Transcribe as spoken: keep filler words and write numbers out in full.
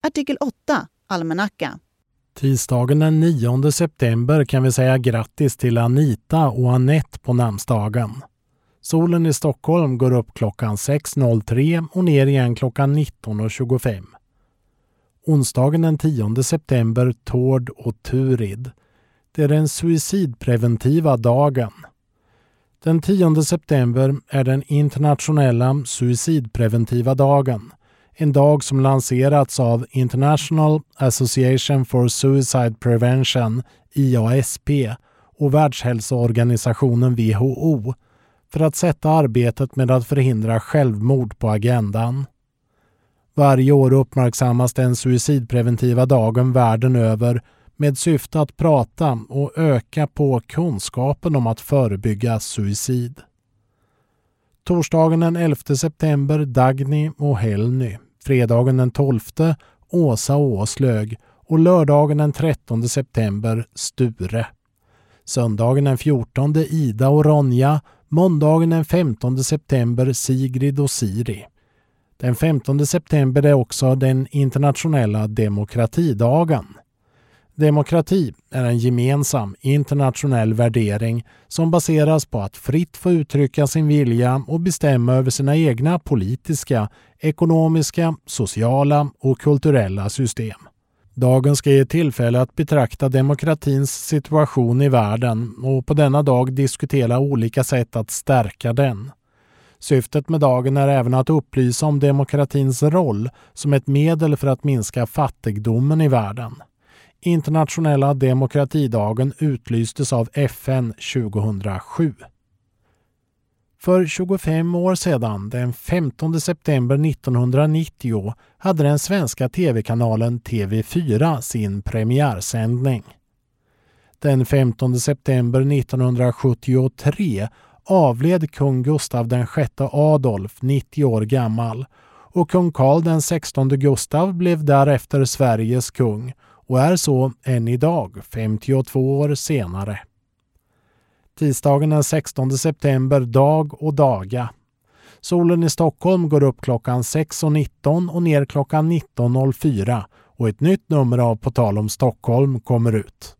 Artikel åtta, almanacka. Tisdagen den nionde september kan vi säga grattis till Anita och Annette på namnsdagen. Solen i Stockholm går upp klockan sex noll tre och ner igen klockan nitton tjugofem. Onsdagen den tionde september, Tord och Turid. Det är den suicidpreventiva dagen. Den tionde september är den internationella suicidpreventiva dagen. En dag som lanserats av International Association for Suicide Prevention, I A S P, och Världshälsoorganisationen W H O för att sätta arbetet med att förhindra självmord på agendan. Varje år uppmärksammas den suicidpreventiva dagen världen över med syfte att prata och öka på kunskapen om att förebygga suicid. Torsdagen den elfte september, Dagny och Helny. Fredagen den tolfte, Åsa och Åslög. Och lördagen den trettonde september, Sture. Söndagen den fjortonde, Ida och Ronja. Måndagen den femtonde september, Sigrid och Siri. Den femtonde september är också den internationella demokratidagen. Demokrati är en gemensam internationell värdering som baseras på att fritt få uttrycka sin vilja och bestämma över sina egna politiska, ekonomiska, sociala och kulturella system. Dagen ska ge tillfälle att betrakta demokratins situation i världen och på denna dag diskutera olika sätt att stärka den. Syftet med dagen är även att upplysa om demokratins roll som ett medel för att minska fattigdomen i världen. Internationella demokratidagen utlystes av F N tjugohundrasju. För tjugofem år sedan, den femtonde september nittonhundranittio, hade den svenska tv-kanalen T V fyra sin premiärsändning. Den femtonde september nittonhundrasjuttiotre avled kung Gustav den sjätte Adolf, nittio år gammal, och kung Karl den sextonde Gustav blev därefter Sveriges kung och är så än idag, femtiotvå år senare. Tisdagen den sextonde september, dag och daga. Solen i Stockholm går upp klockan sex nitton och ner klockan nitton noll fyra och ett nytt nummer av På tal om Stockholm kommer ut.